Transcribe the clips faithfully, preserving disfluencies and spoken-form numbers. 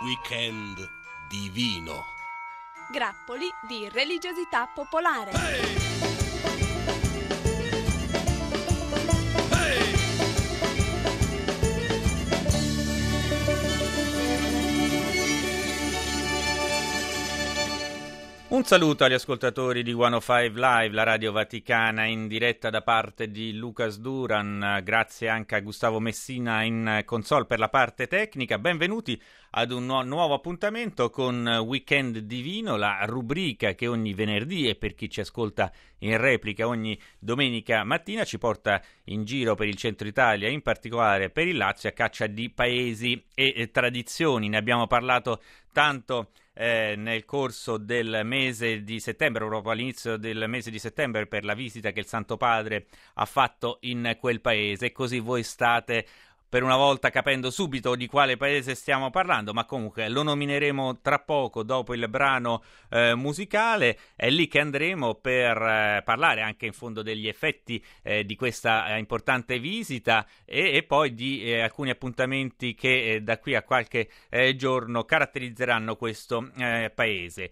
Weekend divino. Grappoli di religiosità popolare. Hey! Hey! Un saluto agli ascoltatori di centocinque Live, la radio vaticana, in diretta da parte di Lucas Duran. Grazie anche a Gustavo Messina in console per la parte tecnica. Benvenuti ad un nu- nuovo appuntamento con Weekend Divino, la rubrica che ogni venerdì e per chi ci ascolta in replica ogni domenica mattina ci porta in giro per il centro Italia, in particolare per il Lazio, a caccia di paesi e, e tradizioni. Ne abbiamo parlato tanto Eh, nel corso del mese di settembre, proprio all'inizio del mese di settembre, per la visita che il Santo Padre ha fatto in quel paese. Così voi state per una volta capendo subito di quale paese stiamo parlando, ma comunque lo nomineremo tra poco dopo il brano eh, musicale. È lì che andremo per eh, parlare anche in fondo degli effetti eh, di questa eh, importante visita e, e poi di eh, alcuni appuntamenti che eh, da qui a qualche eh, giorno caratterizzeranno questo eh, paese.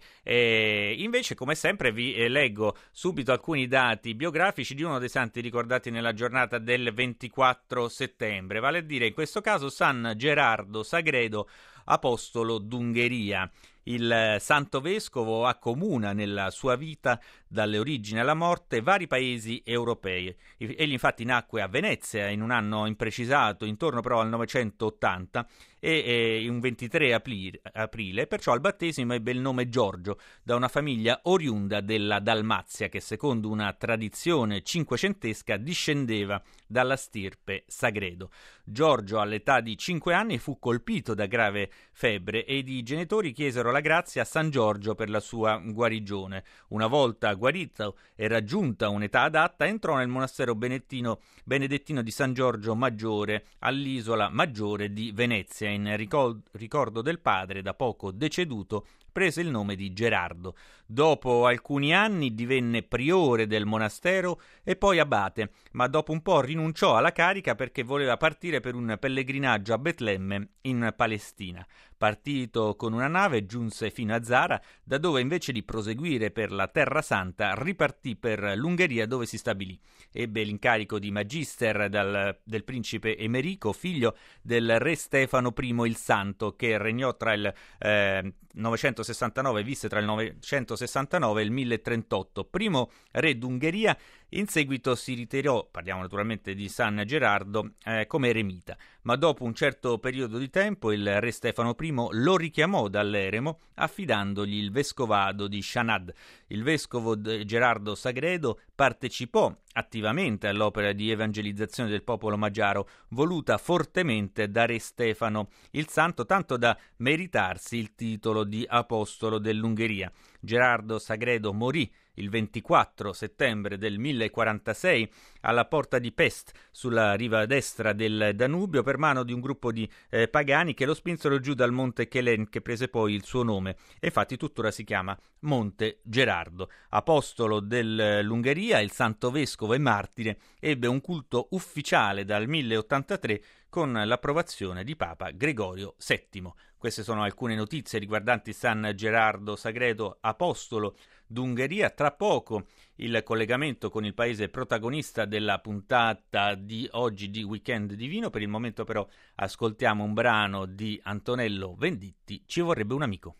E invece, come sempre, vi eh, leggo subito alcuni dati biografici di uno dei santi ricordati nella giornata del ventiquattro settembre, vale a dire in questo caso San Gerardo Sagredo, apostolo d'Ungheria. Il santo vescovo accomuna nella sua vita, dalle origini alla morte, vari paesi europei. Egli infatti nacque a Venezia in un anno imprecisato, intorno però al novecentottanta, e, e un ventitré aprile, aprile, perciò al battesimo ebbe il nome Giorgio, da una famiglia oriunda della Dalmazia, che secondo una tradizione cinquecentesca discendeva dalla stirpe Sagredo. Giorgio, all'età di cinque anni, fu colpito da grave febbre ed i genitori chiesero la grazia a San Giorgio per la sua guarigione. Una volta guarito e raggiunta un'età adatta, entrò nel monastero benedettino, benedettino di San Giorgio Maggiore all'Isola Maggiore di Venezia. In ricol- ricordo del padre, da poco deceduto, prese il nome di Gerardo. Dopo alcuni anni divenne priore del monastero e poi abate, ma dopo un po' rinunciò alla carica perché voleva partire per un pellegrinaggio a Betlemme in Palestina. Partito con una nave, giunse fino a Zara, da dove invece di proseguire per la Terra Santa ripartì per l'Ungheria, dove si stabilì. Ebbe l'incarico di magister dal, del principe Emerico, figlio del re Stefano I il Santo, che regnò tra il eh, novecentosessantanove e visse tra il novecentosessantanove e il milletrentotto, primo re d'Ungheria. In seguito si ritirò, parliamo naturalmente di San Gerardo, eh, come eremita, ma dopo un certo periodo di tempo il re Stefano I lo richiamò dall'eremo affidandogli il vescovado di Shanad. Il vescovo Gerardo Sagredo partecipò attivamente all'opera di evangelizzazione del popolo magiaro, voluta fortemente da re Stefano il Santo, tanto da meritarsi il titolo di apostolo dell'Ungheria. Gerardo Sagredo morì il ventiquattro settembre del millequarantasei alla porta di Pest, sulla riva destra del Danubio, per mano di un gruppo di eh, pagani che lo spinsero giù dal monte Chelen, che prese poi il suo nome e infatti tuttora si chiama Monte Gerardo. Apostolo dell'Ungheria, il santo vescovo e martire ebbe un culto ufficiale dal milleottantatré con l'approvazione di Papa Gregorio settimo. Queste sono alcune notizie riguardanti San Gerardo Sagredo, apostolo d'Ungheria. Tra poco il collegamento con il paese protagonista della puntata di oggi di Weekend Divino. Per il momento però ascoltiamo un brano di Antonello Venditti, Ci vorrebbe un amico.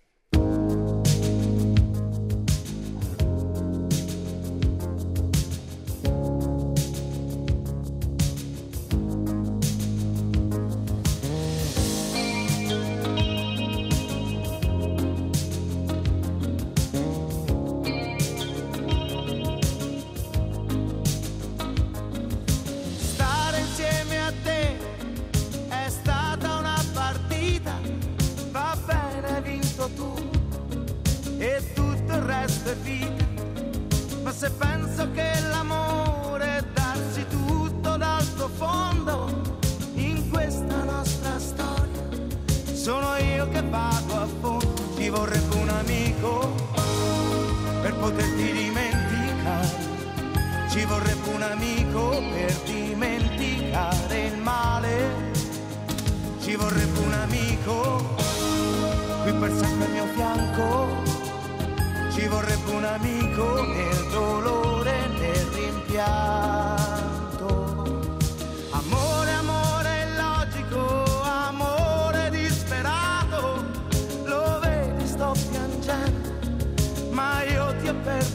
Ma se penso che l'amore è darsi tutto dal profondo in questa nostra storia, sono io che vado a fondo. Ci vorrebbe un amico per poterti dimenticare, ci vorrebbe un amico per dimenticare il male, ci vorrebbe un amico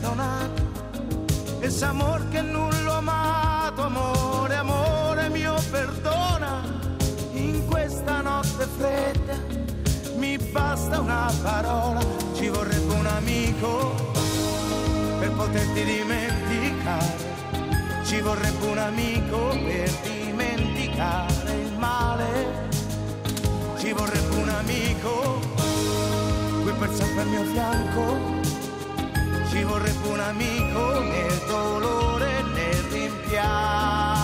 perdonato, ese amor che non l'ho amato. Amore, amore mio, perdona, in questa notte fredda mi basta una parola. Ci vorrebbe un amico per poterti dimenticare, ci vorrebbe un amico per dimenticare il male, ci vorrebbe un amico qui per sempre al mio fianco, ci vorrebbe un amico nel dolore e nel rimpianto.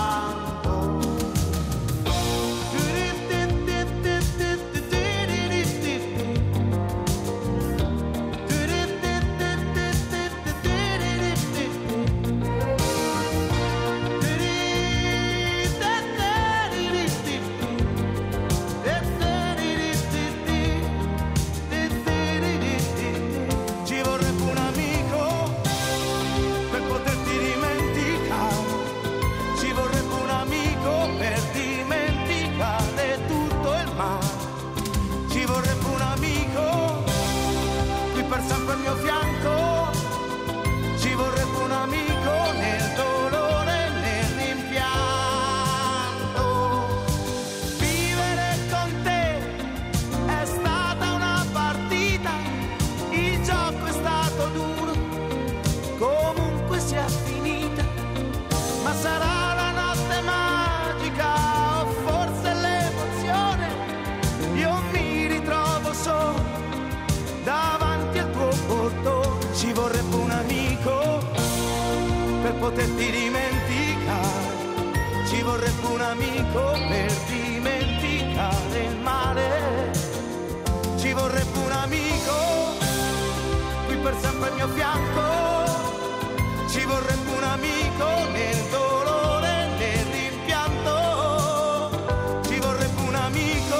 Poterti dimenticare, ci vorrebbe un amico per dimenticare il male, ci vorrebbe un amico qui per sempre al mio fianco, ci vorrebbe un amico nel dolore e nel rimpianto, ci vorrebbe un amico.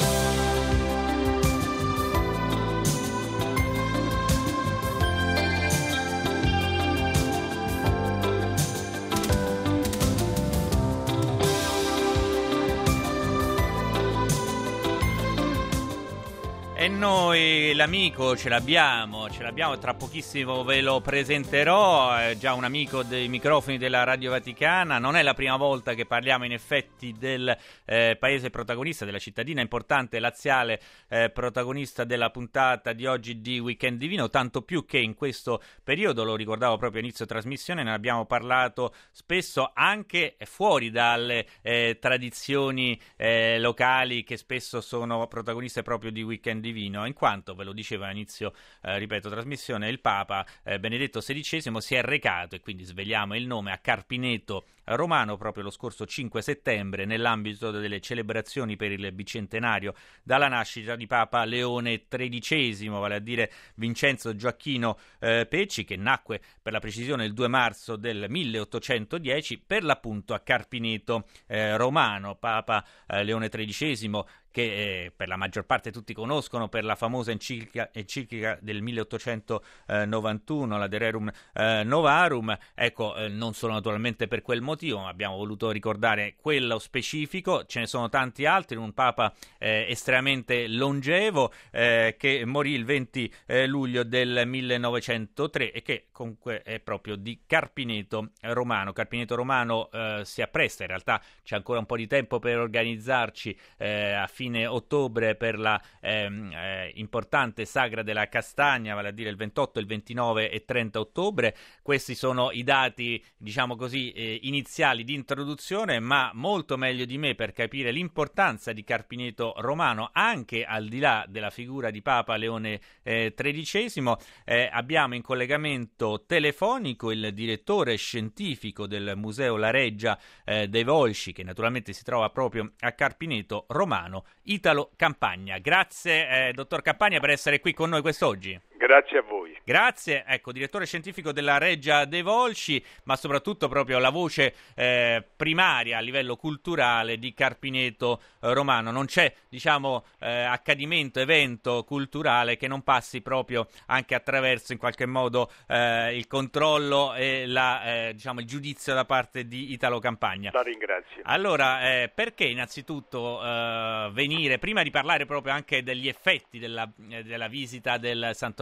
E noi l'amico ce l'abbiamo, ce l'abbiamo, tra pochissimo ve lo presenterò, è già un amico dei microfoni della Radio Vaticana, non è la prima volta che parliamo in effetti del eh, paese protagonista, della cittadina importante laziale eh, protagonista della puntata di oggi di Weekend Divino, tanto più che in questo periodo, lo ricordavo proprio a inizio trasmissione, ne abbiamo parlato spesso anche fuori dalle eh, tradizioni eh, locali che spesso sono protagoniste proprio di Weekend Divino. In quanto, ve lo dicevo all'inizio, eh, ripeto, trasmissione, il Papa eh, Benedetto sedicesimo si è recato, e quindi sveliamo il nome, a Carpineto Romano proprio lo scorso cinque settembre nell'ambito delle celebrazioni per il bicentenario dalla nascita di Papa Leone tredicesimo, vale a dire Vincenzo Gioacchino eh, Pecci, che nacque per la precisione il due marzo del milleottocentodieci, per l'appunto a Carpineto eh, Romano. Papa eh, Leone tredicesimo, che eh, per la maggior parte tutti conoscono per la famosa enciclica, enciclica del milleottocentonovantuno, la De Rerum eh, Novarum, ecco, eh, non solo naturalmente per quel motivo, ma abbiamo voluto ricordare quello specifico. Ce ne sono tanti altri, un Papa eh, estremamente longevo eh, che morì il venti eh, luglio del millenovecentotre e che comunque è proprio di Carpineto Romano. Carpineto Romano eh, si appresta, in realtà c'è ancora un po' di tempo per organizzarci eh, a fine ottobre per la ehm, eh, importante Sagra della Castagna, vale a dire il ventotto, il ventinove e trenta ottobre. Questi sono i dati, diciamo così, eh, iniziali di introduzione, ma molto meglio di me per capire l'importanza di Carpineto Romano anche al di là della figura di Papa Leone eh, tredicesimo. Eh, abbiamo in collegamento telefonico il direttore scientifico del Museo La Reggia eh, dei Volsci, che naturalmente si trova proprio a Carpineto Romano, Italo Campagna. Grazie eh, dottor Campagna per essere qui con noi quest'oggi. Grazie a voi. Grazie, ecco, direttore scientifico della Reggia dei Volsci, ma soprattutto proprio la voce eh, primaria a livello culturale di Carpineto eh, Romano. Non c'è, diciamo, eh, accadimento, evento culturale che non passi proprio anche attraverso in qualche modo eh, il controllo e la, eh, diciamo, il giudizio da parte di Italo Campagna. La ringrazio. Allora, eh, perché innanzitutto eh, venire, prima di parlare proprio anche degli effetti della, eh, della visita del Santo Padre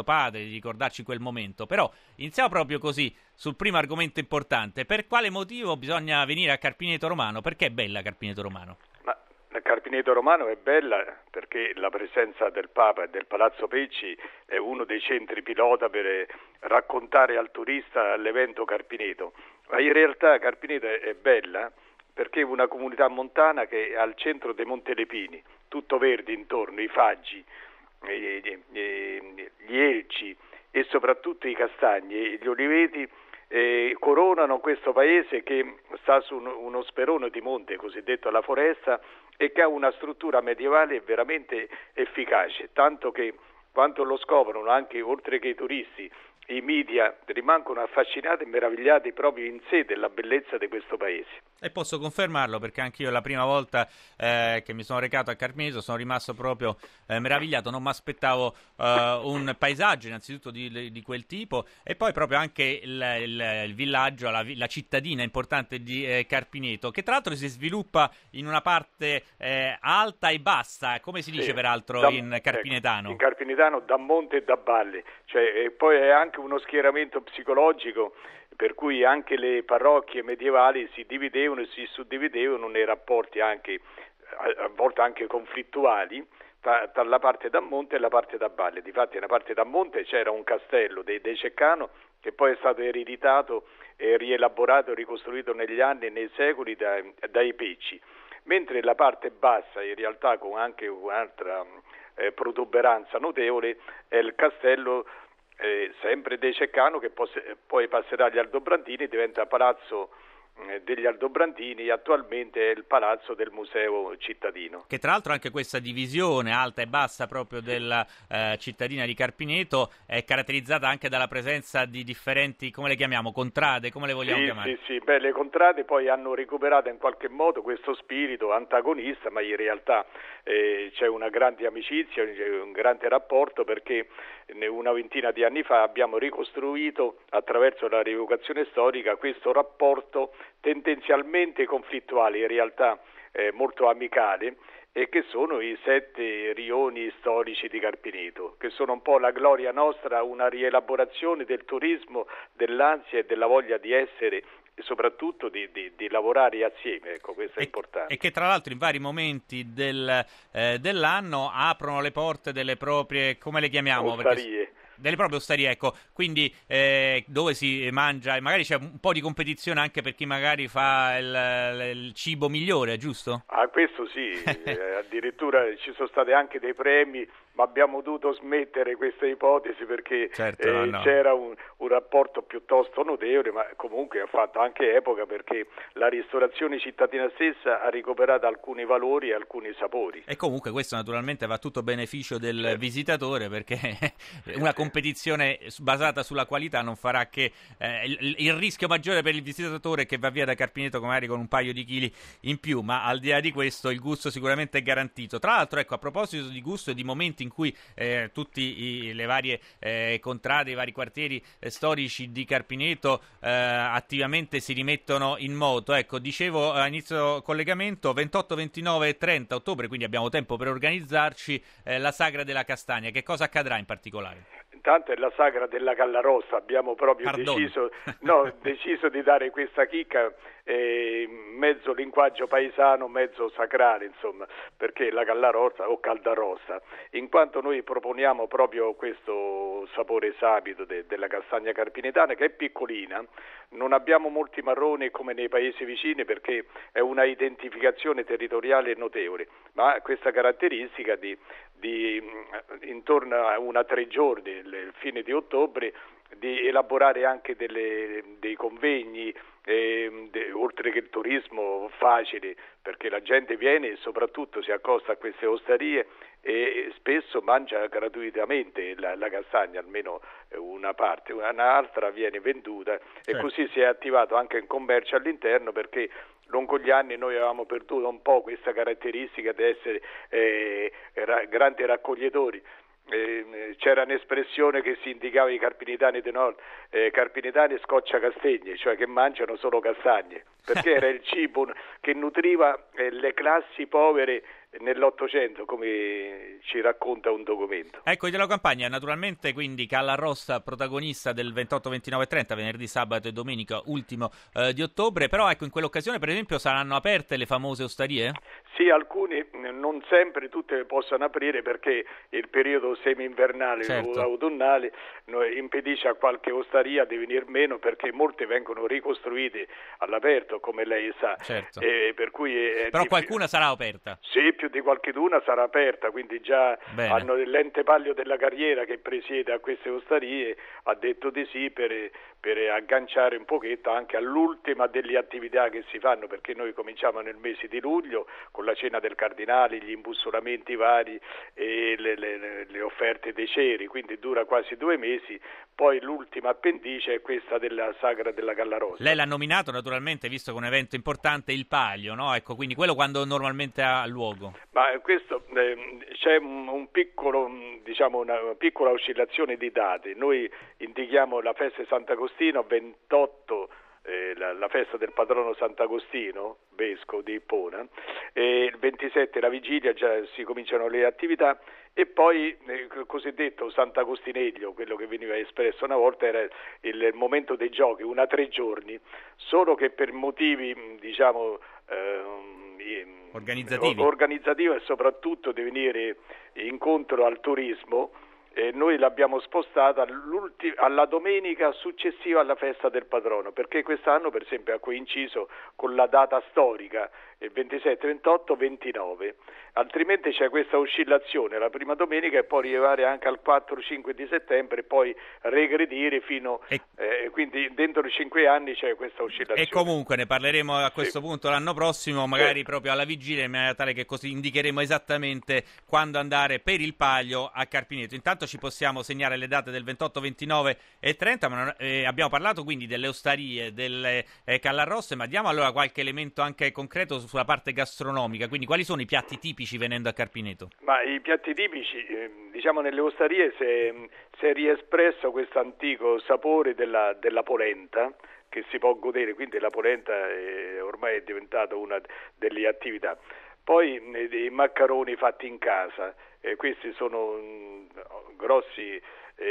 padre, di ricordarci quel momento. Però iniziamo proprio così, sul primo argomento importante. Per quale motivo bisogna venire a Carpineto Romano? Perché è bella Carpineto Romano? Ma Carpineto Romano è bella perché la presenza del Papa e del Palazzo Pecci è uno dei centri pilota per raccontare al turista l'evento Carpineto. Ma in realtà Carpineto è bella perché è una comunità montana che è al centro dei Montelepini, tutto verde intorno, i faggi, gli elci e soprattutto i castagni, gli oliveti eh, coronano questo paese che sta su uno sperone di monte, cosiddetto la foresta, e che ha una struttura medievale veramente efficace, tanto che quando lo scoprono, anche oltre che i turisti, i media rimangono affascinati e meravigliati proprio in sé della bellezza di questo paese. E posso confermarlo perché anche io la prima volta eh, che mi sono recato a Carpineto sono rimasto proprio eh, meravigliato, non mi aspettavo eh, un paesaggio innanzitutto di, di quel tipo e poi proprio anche il, il, il villaggio, la, la cittadina importante di eh, Carpineto, che tra l'altro si sviluppa in una parte eh, alta e bassa, come si dice sì, peraltro da, in carpinetano? Ecco, in carpinetano da monte e da valle, cioè, e poi è anche uno schieramento psicologico per cui anche le parrocchie medievali si dividevano e si suddividevano nei rapporti anche a volte anche conflittuali tra, tra la parte da monte e la parte da valle. Difatti nella parte da monte c'era un castello dei, dei Ceccano che poi è stato ereditato e rielaborato e ricostruito negli anni e nei secoli da, dai Pecci, mentre la parte bassa in realtà con anche un'altra eh, protuberanza notevole è il castello Eh, sempre dei Ceccano che pos- poi passerà agli Aldobrandini, diventa palazzo eh, degli Aldobrandini e attualmente è il palazzo del museo cittadino. Che tra l'altro anche questa divisione alta e bassa proprio della eh, cittadina di Carpineto è caratterizzata anche dalla presenza di differenti, come le chiamiamo, contrade, come le vogliamo sì, chiamare? Sì, sì, beh, le contrade poi hanno recuperato in qualche modo questo spirito antagonista, ma in realtà eh, c'è una grande amicizia, c'è un grande rapporto perché una ventina di anni fa abbiamo ricostruito attraverso la rievocazione storica questo rapporto tendenzialmente conflittuale, in realtà eh, molto amicale, e che sono i sette rioni storici di Carpineto, che sono un po' la gloria nostra, una rielaborazione del turismo, dell'ansia e della voglia di essere e soprattutto di, di, di lavorare assieme, ecco, questo è e, importante. E che tra l'altro in vari momenti del, eh, dell'anno aprono le porte delle proprie, come le chiamiamo? Ostarie. Perché, delle proprie osterie, ecco, quindi eh, dove si mangia e magari c'è un po' di competizione anche per chi magari fa il, il cibo migliore, giusto? Ah, questo sì, eh, addirittura ci sono stati anche dei premi, ma abbiamo dovuto smettere questa ipotesi perché certo, eh, no, no. c'era un, un rapporto piuttosto notevole, ma comunque ha fatto anche epoca perché la ristorazione cittadina stessa ha recuperato alcuni valori e alcuni sapori. E comunque questo naturalmente va a tutto beneficio del certo. visitatore, perché una competizione basata sulla qualità non farà che eh, il, il rischio maggiore per il visitatore è che va via da Carpineto magari con un paio di chili in più, ma al di là di questo il gusto sicuramente è garantito. Tra l'altro, ecco, a proposito di gusto e di momenti in cui eh, tutti i, le varie eh, contrade, i vari quartieri eh, storici di Carpineto eh, attivamente si rimettono in moto, ecco, dicevo a inizio collegamento ventotto, ventinove e trenta ottobre, quindi abbiamo tempo per organizzarci, eh, la Sagra della Castagna. Che cosa accadrà in particolare? Intanto è la Sagra della Callarossa, abbiamo proprio deciso, no, deciso di dare questa chicca eh, mezzo linguaggio paesano, mezzo sacrale, insomma, perché la Callarossa o Caldarossa, in quanto noi proponiamo proprio questo sapore sapido de, della castagna carpinetana, che è piccolina, non abbiamo molti marroni come nei paesi vicini perché è una identificazione territoriale notevole, ma ha questa caratteristica di, di intorno a una tre giorni, il fine di ottobre, di elaborare anche delle, dei convegni, eh, de, oltre che il turismo facile, perché la gente viene e soprattutto si accosta a queste osterie e spesso mangia gratuitamente la, la castagna, almeno una parte, un'altra viene venduta, certo. E così si è attivato anche in commercio all'interno, perché lungo gli anni noi avevamo perduto un po' questa caratteristica di essere eh, ra- grandi raccoglitori. Eh, c'era un'espressione che si indicava i carpinetani di nord, eh, carpinetani scoccia castagne, cioè che mangiano solo castagne. perché era il cibo che nutriva eh, le classi povere nell'Ottocento, come ci racconta un documento. Ecco, Italo Campagna, naturalmente, quindi Calarrossa protagonista del ventotto, ventinove e trenta, venerdì, sabato e domenica ultimo eh, di ottobre, però ecco, in quell'occasione per esempio saranno aperte le famose osterie? Sì, alcune, non sempre tutte le possono aprire perché il periodo semi-invernale certo. o autunnale impedisce a qualche osteria di venir meno, perché molte vengono ricostruite all'aperto, come lei sa. Certo. E per cui è però difficile. Qualcuna sarà aperta? Sì, più di qualcheduna sarà aperta, quindi già Bene. hanno l'ente Paglio della Carriera che presiede a queste osterie, ha detto di sì per, per agganciare un pochetto anche all'ultima delle attività che si fanno, perché noi cominciamo nel mese di luglio con la cena del Cardinale, gli imbussolamenti vari e le, le, le offerte dei ceri, quindi dura quasi due mesi. Poi l'ultima appendice è questa della Sagra della Callarossa. Lei l'ha nominato naturalmente, visto che è un evento importante, il Palio, no? Ecco, quindi quello quando normalmente ha luogo. Ma questo eh, c'è un, un piccolo, diciamo una piccola oscillazione di date. Noi indichiamo la festa di Sant'Agostino ventotto, eh, la, la festa del patrono Sant'Agostino, vescovo di Ippona, e il ventisette la vigilia, già si cominciano le attività, e poi eh, il cosiddetto Sant'Agostineglio, quello che veniva espresso una volta, era il, il momento dei giochi, una tre giorni, solo che per motivi diciamo eh, organizzativi. organizzativo e soprattutto di venire incontro al turismo, eh, noi l'abbiamo spostata alla domenica successiva alla festa del patrono, perché quest'anno per esempio ha coinciso con la data storica, il ventisette, ventotto, ventinove, altrimenti c'è questa oscillazione la prima domenica e poi arrivare anche al quattro cinque di settembre e poi regredire fino e... eh, quindi dentro i cinque anni c'è questa oscillazione. E comunque ne parleremo a questo sì. punto l'anno prossimo, magari sì. proprio alla vigilia, in maniera tale che così indicheremo esattamente quando andare per il Palio a Carpineto. Intanto ci possiamo segnare le date del ventotto, ventinove e trenta, ma non, eh, abbiamo parlato quindi delle osterie, delle eh, Calarrosse, ma diamo allora qualche elemento anche concreto su sulla parte gastronomica, quindi quali sono i piatti tipici venendo a Carpineto? Ma i piatti tipici, eh, diciamo nelle osterie si è, si è riespresso questo antico sapore della, della polenta che si può godere, quindi la polenta è, ormai è diventata una delle attività. Poi eh, i maccheroni fatti in casa, eh, questi sono mh, grossi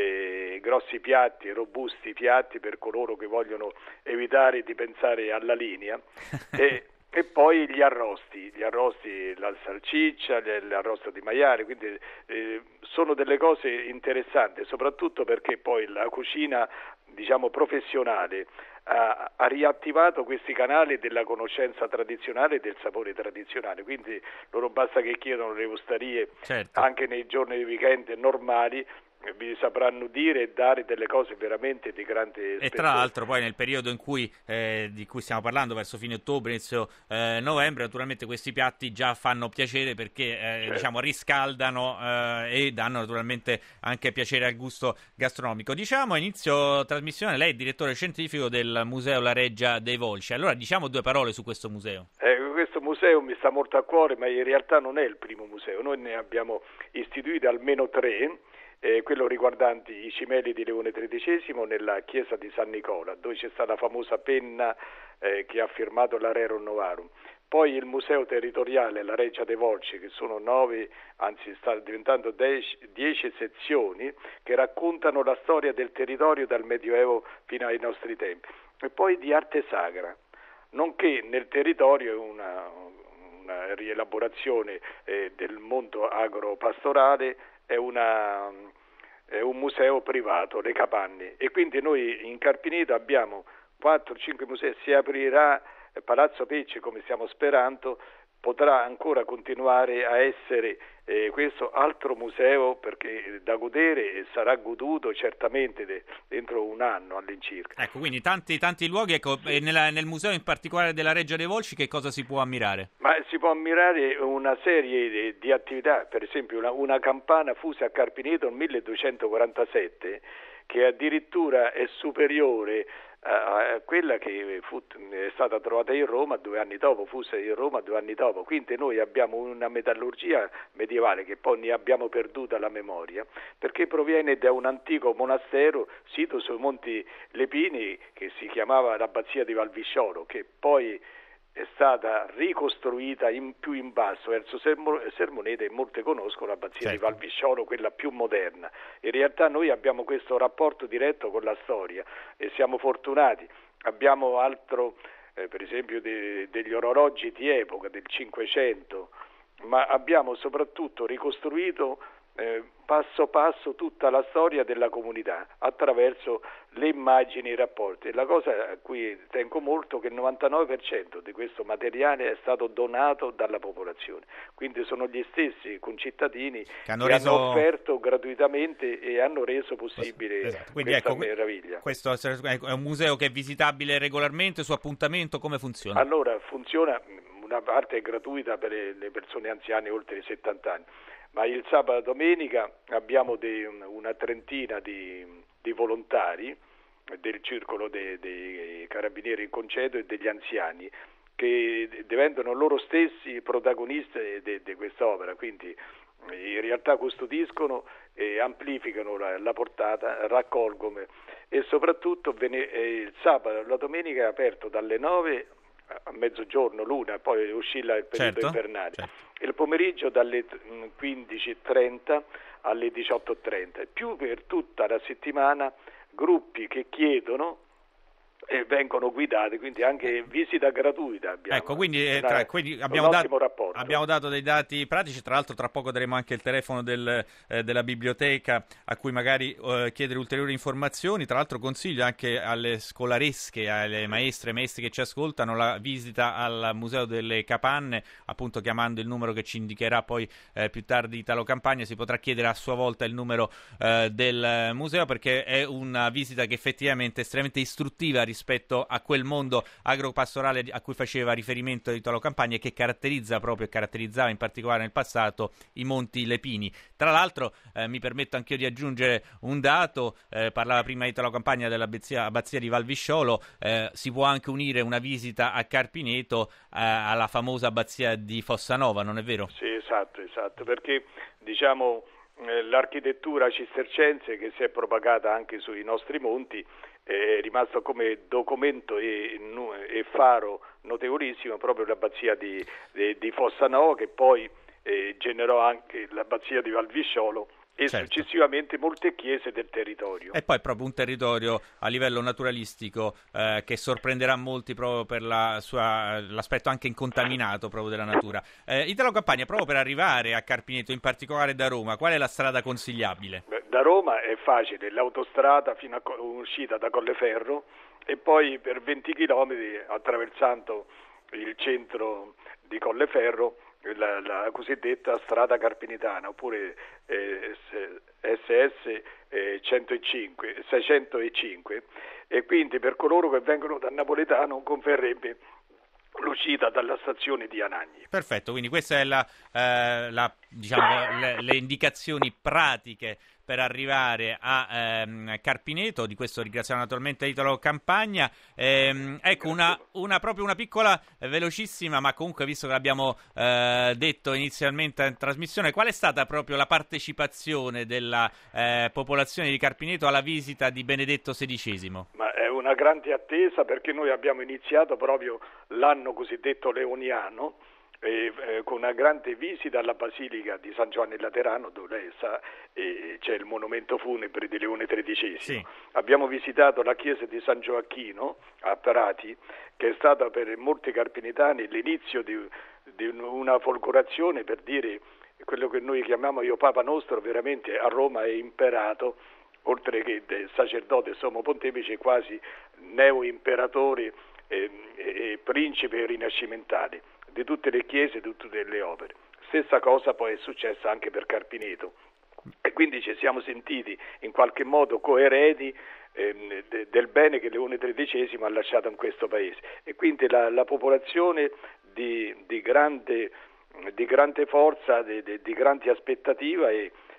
eh, grossi piatti, robusti piatti per coloro che vogliono evitare di pensare alla linea. e, E poi gli arrosti, gli arrosti, la salsiccia, l'arrosto di maiale, quindi eh, sono delle cose interessanti, soprattutto perché poi la cucina, diciamo, professionale ha, ha riattivato questi canali della conoscenza tradizionale e del sapore tradizionale, quindi loro basta che chiedono le osterie, certo. Anche nei giorni di weekend normali, vi sapranno dire e dare delle cose veramente di grande spessore. E tra l'altro poi nel periodo in cui eh, di cui stiamo parlando, verso fine ottobre, inizio eh, novembre, naturalmente questi piatti già fanno piacere perché eh, certo. diciamo riscaldano eh, e danno naturalmente anche piacere al gusto gastronomico. Diciamo, inizio trasmissione, lei è direttore scientifico del Museo La Reggia dei Volsci, allora diciamo due parole su questo museo. Eh, questo museo mi sta molto a cuore, ma in realtà non è il primo museo, noi ne abbiamo istituiti almeno tre. Eh, quello riguardante i cimeli di Leone tredicesimo nella chiesa di San Nicola, dove c'è stata la famosa penna eh, che ha firmato l'Arerum Novarum. Poi il museo territoriale La Reggia dei Volsci, che sono nove, anzi sta diventando dieci, dieci sezioni che raccontano la storia del territorio dal Medioevo fino ai nostri tempi. E poi di arte sacra, nonché nel territorio una, una rielaborazione eh, del mondo agropastorale, è, una, è un museo privato, Le Capanne, e quindi noi in Carpineto abbiamo quattro cinque musei, si aprirà Palazzo Pecci come stiamo sperando, potrà ancora continuare a essere eh, questo altro museo perché da godere e sarà goduto certamente de, dentro un anno all'incirca. Ecco, quindi tanti tanti luoghi, ecco, sì. E nella, nel museo in particolare della Reggia dei Volsci che cosa si può ammirare? Ma si può ammirare una serie di, di attività, per esempio una, una campana fusa a Carpineto nel milleduecentoquarantasette che addirittura è superiore a quella che fu, è stata trovata in Roma due anni dopo, fu in Roma due anni dopo. Quindi noi abbiamo una metallurgia medievale che poi ne abbiamo perduta la memoria, perché proviene da un antico monastero sito sui Monti Lepini che si chiamava l'Abbazia di Valvisciolo, che poi è stata ricostruita in, più in basso verso Sermoneta, e molte conoscono l'Abbazia certo. di Valvisciolo, quella più moderna. In realtà noi abbiamo questo rapporto diretto con la storia e siamo fortunati. Abbiamo altro, eh, per esempio de, degli orologi di epoca del Cinquecento, ma abbiamo soprattutto ricostruito eh, passo passo tutta la storia della comunità attraverso le immagini e i rapporti. E la cosa a cui tengo molto è che il novantanove per cento di questo materiale è stato donato dalla popolazione, quindi sono gli stessi concittadini che hanno, che reso... hanno offerto gratuitamente e hanno reso possibile esatto. Quindi questa ecco, meraviglia. Questo è un museo che è visitabile regolarmente, su appuntamento, come funziona? Allora, funziona, una parte è gratuita per le persone anziane oltre i settanta anni, ma il sabato e domenica abbiamo dei, una trentina di, di volontari del circolo dei, dei carabinieri in congedo e degli anziani che diventano loro stessi protagonisti di, di quest'opera, quindi in realtà custodiscono e amplificano la, la portata, raccolgono e soprattutto vene, eh, il sabato e la domenica è aperto dalle nove a mezzogiorno, l'una, poi oscilla il periodo certo, invernale, certo. Il pomeriggio dalle quindici e trenta alle diciotto e trenta, più per tutta la settimana gruppi che chiedono e vengono guidati, quindi anche visita gratuita abbiamo. Ecco, quindi, eh, tra, quindi abbiamo, un dato, rapporto. abbiamo dato dei dati pratici, tra l'altro tra poco daremo anche il telefono del, eh, della biblioteca a cui magari eh, chiedere ulteriori informazioni. Tra l'altro consiglio anche alle scolaresche, alle maestre e maestri che ci ascoltano la visita al Museo delle Capanne, appunto chiamando il numero che ci indicherà poi eh, più tardi Italo Campagna. Si potrà chiedere a sua volta il numero eh, del museo, perché è una visita che effettivamente è estremamente istruttiva rispetto a quel mondo agropastorale a cui faceva riferimento Italo Campagna e che caratterizza proprio e caratterizzava in particolare nel passato i Monti Lepini. Tra l'altro eh, mi permetto anch'io di aggiungere un dato, eh, parlava prima Italo Campagna dell'abbazia abbazia di Valvisciolo, eh, si può anche unire una visita a Carpineto eh, alla famosa abbazia di Fossanova, non è vero? Sì, esatto, esatto, perché diciamo eh, l'architettura cistercense che si è propagata anche sui nostri monti è rimasto come documento e, e faro notevolissimo proprio l'abbazia di, di, di Fossanova, che poi eh, generò anche l'abbazia di Valvisciolo e certo. successivamente molte chiese del territorio. E poi proprio un territorio a livello naturalistico eh, che sorprenderà molti proprio per la sua, l'aspetto anche incontaminato proprio della natura. Eh, Italo Campagna, proprio per arrivare a Carpineto, in particolare da Roma, qual è la strada consigliabile? Beh, da Roma è facile, l'autostrada fino a uscita da Colleferro e poi per venti chilometri attraversando il centro di Colleferro La, la cosiddetta strada carpinitana, oppure eh, S S eh, centocinque, seicentocinque, e quindi per coloro che vengono da Napoletano converrebbe l'uscita dalla stazione di Anagni. Perfetto, quindi queste sono eh, la, diciamo, le, le indicazioni pratiche per arrivare a ehm, Carpineto. Di questo ringraziamo naturalmente Italo Campagna. Ehm, ecco, una, una proprio una piccola, eh, velocissima, ma comunque visto che l'abbiamo eh, detto inizialmente in trasmissione, qual è stata proprio la partecipazione della eh, popolazione di Carpineto alla visita di Benedetto sedicesimo? Ma è una grande attesa, perché noi abbiamo iniziato proprio l'anno cosiddetto leoniano, E, eh, con una grande visita alla Basilica di San Giovanni Laterano, dove lei sa eh, c'è il monumento funebre di Leone tredicesimo. Sì. Abbiamo visitato la chiesa di San Gioacchino a Prati, che è stata per molti carpinitani l'inizio di, di una folgorazione, per dire quello che noi chiamiamo io Papa Nostro, veramente a Roma è imperato, oltre che sacerdote sommo pontefice, quasi neo-imperatore e, e, e principe rinascimentale di tutte le chiese, di tutte le opere. Stessa cosa poi è successa anche per Carpineto, e quindi ci siamo sentiti in qualche modo coerenti eh, de, del bene che Leone tredicesimo ha lasciato in questo paese, e quindi la, la popolazione di, di, grande, di grande forza, di, di, di grande aspettativa, e,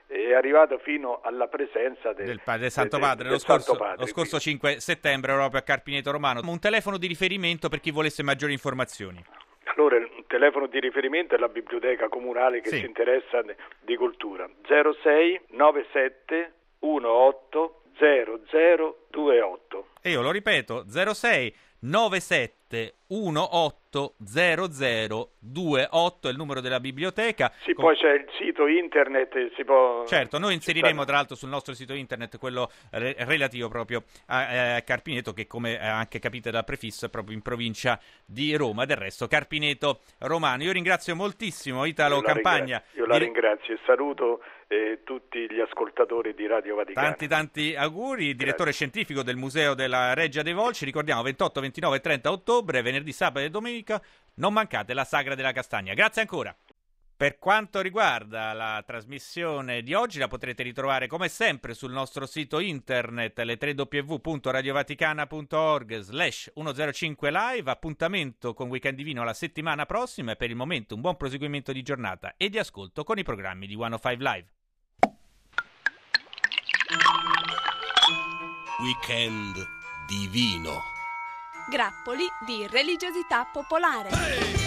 è arrivato fino alla presenza del, del, del Santo del, Padre, del lo, scorso, Santo Padre lo scorso cinque settembre proprio a Carpineto Romano. Un telefono di riferimento per chi volesse maggiori informazioni. Allora, il telefono di riferimento è la biblioteca comunale che sì. si interessa di cultura. zero sei nove sette uno otto zero zero due otto. E io lo ripeto, zero sei nove sette uno otto zero zero due otto è il numero della biblioteca. Sì, Con... poi c'è il sito internet, si può... Certo, noi inseriremo tra l'altro sul nostro sito internet quello re- relativo proprio a, a Carpineto, che come anche capite dal prefisso è proprio in provincia di Roma. Del resto Carpineto Romano. Io ringrazio moltissimo Italo io Campagna. Ringrazio, io la di... ringrazio e saluto eh, tutti gli ascoltatori di Radio Vaticana. Tanti tanti auguri, direttore Grazie. scientifico del Museo della Reggia dei Volsci. Ricordiamo ventotto, ventinove e trenta ottobre, venerdì, sabato e domenica. Non mancate la Sagra della Castagna. Grazie ancora. Per quanto riguarda la trasmissione di oggi, la potrete ritrovare come sempre sul nostro sito internet, le tre w w w punto radiovaticana punto org slash centocinque live. Appuntamento con Weekend Divino la settimana prossima e per il momento un buon proseguimento di giornata e di ascolto con i programmi di centocinque Live. Weekend Divino. Grappoli di religiosità popolare.